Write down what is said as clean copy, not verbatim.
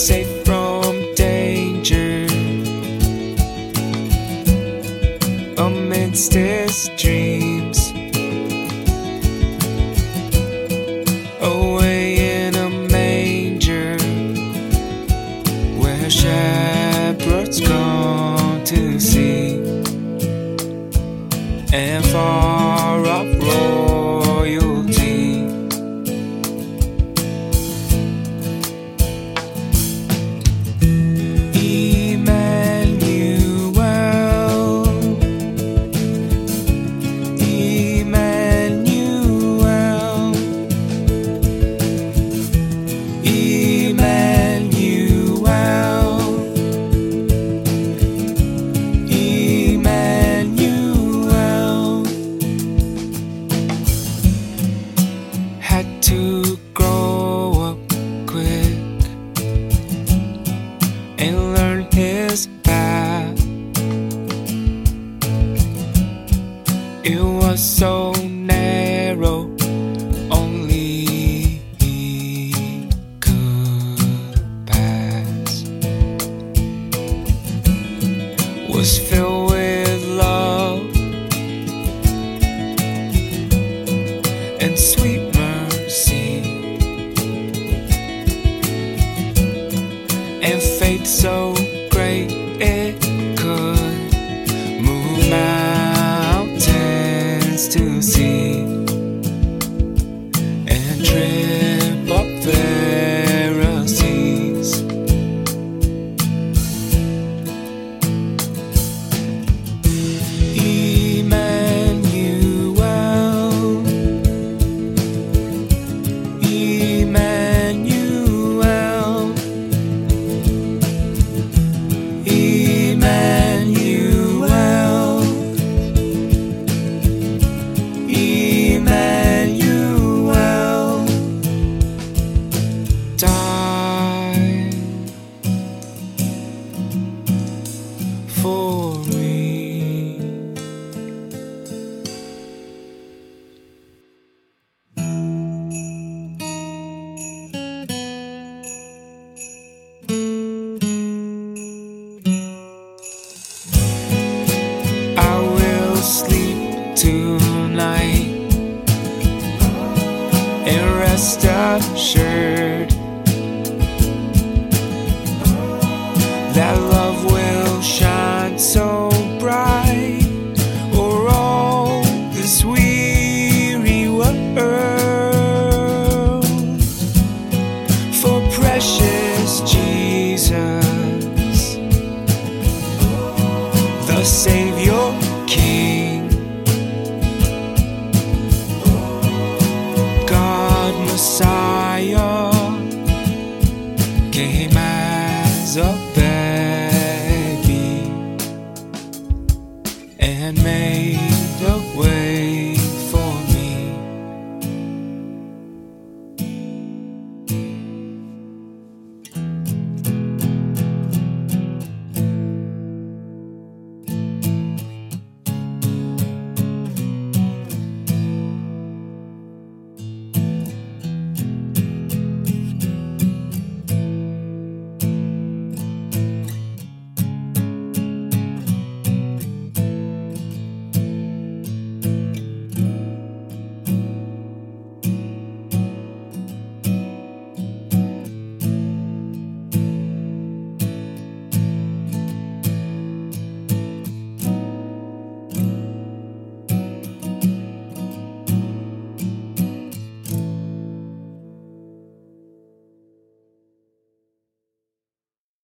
safe from danger amidst his dreams, away in a manger where shepherds come to see, and far off royalty. Had to grow up quick and learn his path. It was so narrow, only he could pass. Was filled with love and sweet mercy, and faith so great it could move mountains to see and trip up Pharisees. Died for me. I will sleep tonight and rest assured that love